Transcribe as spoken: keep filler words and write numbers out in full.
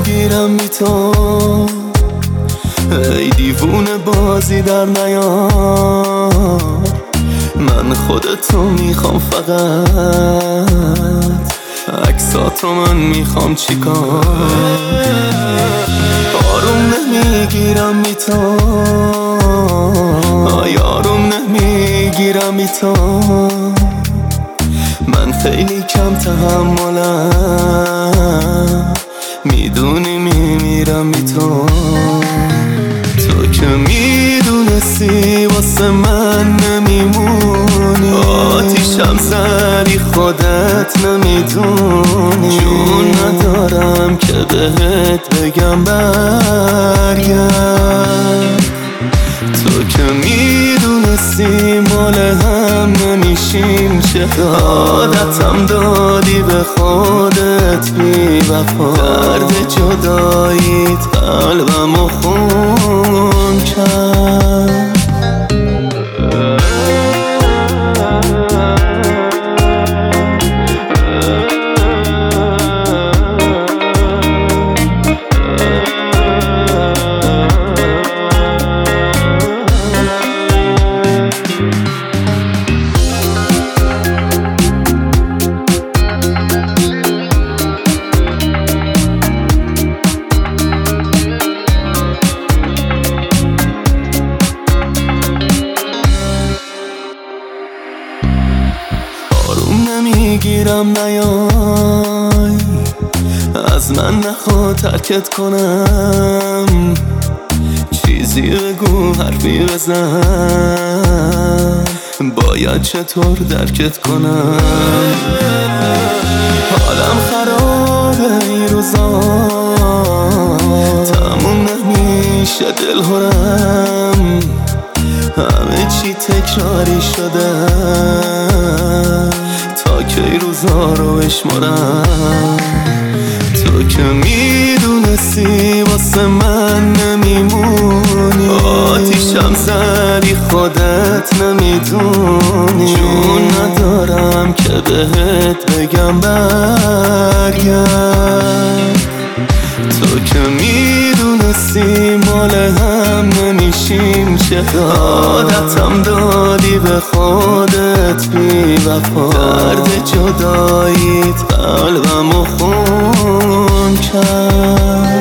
نمیگیرم بی تو، ای دیوونه بازی در نیار. من خودتو میخوام فقط، عکساتو من میخوام چیکار. آروم نمیگیرم بی تو، آی آروم نمیگیرم بی تو. من خیلی کم تحملم، میدونی میمیرم بی تو. تو که میدونستی واسه من نمیمونی، آتیشم زدی خودت نمیدونی. جون ندارم که بهت بگم برگرد. تو که میدونستی مال هم نمیشیم، چه عادتم دادی به خودت بی وفا. درد جداییت قلبمو خون کرد. آروم نمیگیرم نیای، از من نخوا ترکت کنم. چیزی بگو حرفی بزن، باید چطور درکت کنم. حالم خرابه این روزا، تموم نمیشه دلهرم. همه چی تکراری شده، تا کی روزا رو بشمارم. تو که میدونستی واسه من نمیمونی، آتیشم زدی خودت نمیدونی. جون ندارم که بهت بگم برگرد. تو که میدونستی مال هم نمیشیم، چه عادتم دادی به خودت بی وفا. درد جداییت قلبمو خون کرد.